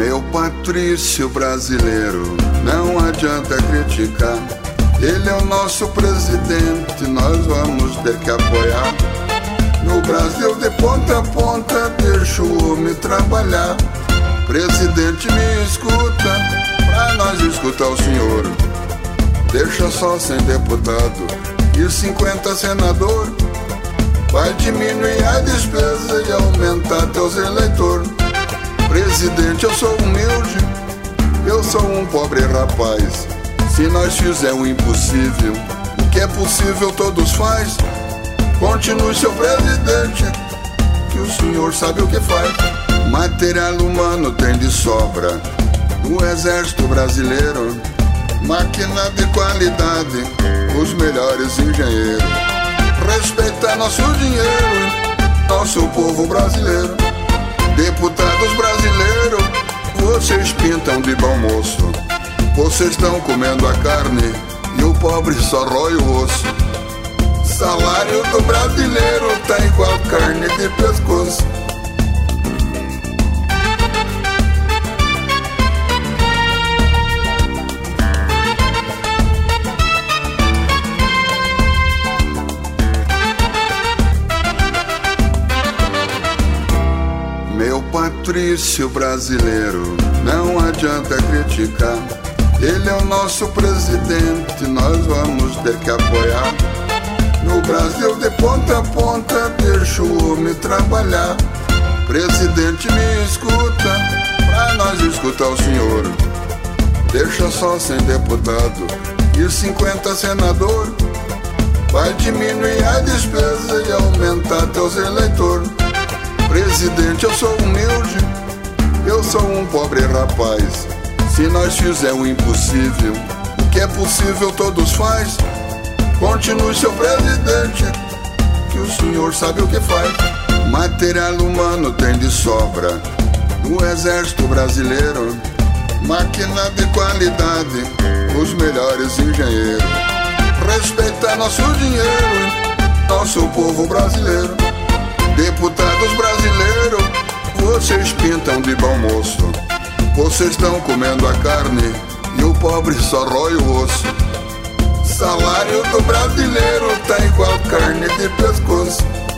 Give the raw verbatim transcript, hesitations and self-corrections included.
Meu Patrício brasileiro, não adianta criticar. Ele é o nosso presidente, nós vamos ter que apoiar. No Brasil de ponta a ponta, deixa o homem trabalhar. Presidente, me escuta, pra nós escutar o senhor. Deixa só sem deputado e cinquenta senador. Vai diminuir a despesa e aumentar teus eleitores. Presidente, eu sou humilde, eu sou um pobre rapaz. Se nós fizer o impossível, o que é possível todos faz. Continue, seu presidente, que o senhor sabe o que faz. Material humano tem de sobra no exército brasileiro. Máquina de qualidade, os melhores engenheiros. Respeitar nosso dinheiro, nosso povo brasileiro. Deputados brasileiros, vocês pintam de bom moço. Vocês estão comendo a carne e o pobre só rói o osso. Salário do brasileiro tá igual carne de pescoço. Meu Patrício brasileiro, não adianta criticar. Ele é o nosso presidente, nós vamos ter que apoiar. No Brasil de ponta a ponta, deixa o homem trabalhar. Presidente, me escuta, pra nós escutar o senhor. Deixa só sem deputado e cinquenta senador. Vai diminuir a despesa e aumentar teus eleitores. Presidente, eu sou humilde, eu sou um pobre rapaz. Se nós fizer o impossível, o que é possível todos faz. Continue, seu presidente, que o senhor sabe o que faz. Material humano tem de sobra no exército brasileiro. Máquina de qualidade, os melhores engenheiros. Respeitar nosso dinheiro, nosso povo brasileiro. Deputados brasileiros, vocês pintam de bom moço. Vocês estão comendo a carne e o pobre só rói o osso. Salário do brasileiro tá igual carne de pescoço.